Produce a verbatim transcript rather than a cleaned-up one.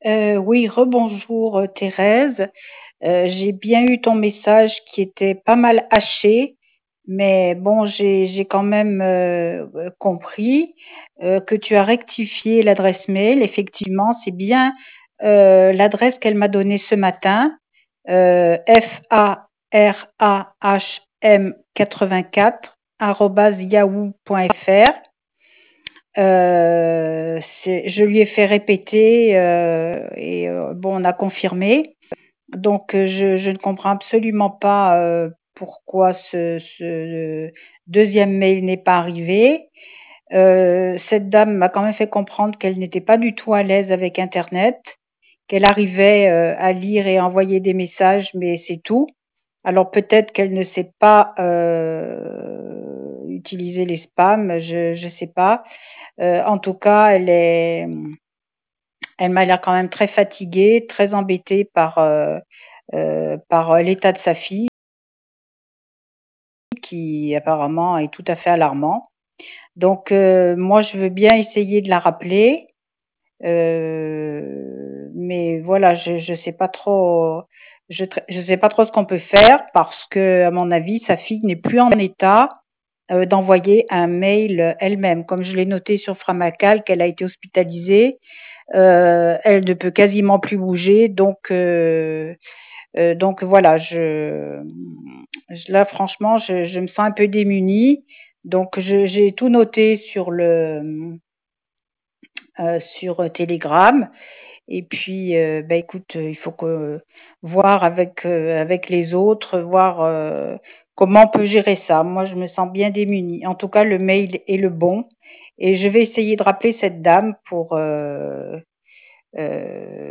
Heu, oui, rebonjour, heu, Thérèse. Heu, j'ai bien eu ton message qui était pas mal haché, mais bon, j'ai j'ai quand même, heu heu, compris, heu, que tu as rectifié l'adresse mail. Effectivement, c'est bien, heu, l'adresse qu'elle m'a donnée ce matin, heu, f a r a h m quatre-vingt-quatre arobase yahoo point f r. Heu, c'est je lui ai fait répéter, heu et heu, bon, on a confirmé. Donc, heu, je je ne comprends absolument pas, heu, pourquoi ce ce deuxième mail n'est pas arrivé. Heu, cette dame m'a quand même fait comprendre qu'elle n'était pas du tout à l'aise avec internet, qu'elle arrivait, heu, à lire et envoyer des messages, mais c'est tout. Alors peut-être qu'elle ne sait pas, heu, utiliser les spams, je je sais pas. Heu, en tout cas, elle est, mmh, elle m'a l'air quand même très fatiguée, très embêtée par, heu heu, par, l'état de sa fille qui apparemment est tout à fait alarmant. Donc, heu, moi je veux bien essayer de la rappeler, heu, mais voilà, je je sais pas trop je tr je sais pas trop ce qu'on peut faire parce qu'à mon avis, sa fille n'est plus en état, heu, d'envoyer un mail, elle-même. Comme je l'ai noté sur Framacal qu'elle a été hospitalisée, heu, elle ne peut quasiment plus bouger donc heu heu, donc voilà, je je là franchement, je je me sens un peu démunie, donc je j'ai tout noté sur le, mmh, heu, sur, Telegram et puis, heu, bah, écoute, heu, il faut que voir avec, heu, avec les autres, voir, heu, comment on peut gérer ça. Moi, je me sens bien démunie. En tout cas, le mail est le bon et je vais essayer de rappeler cette dame pour, heu heu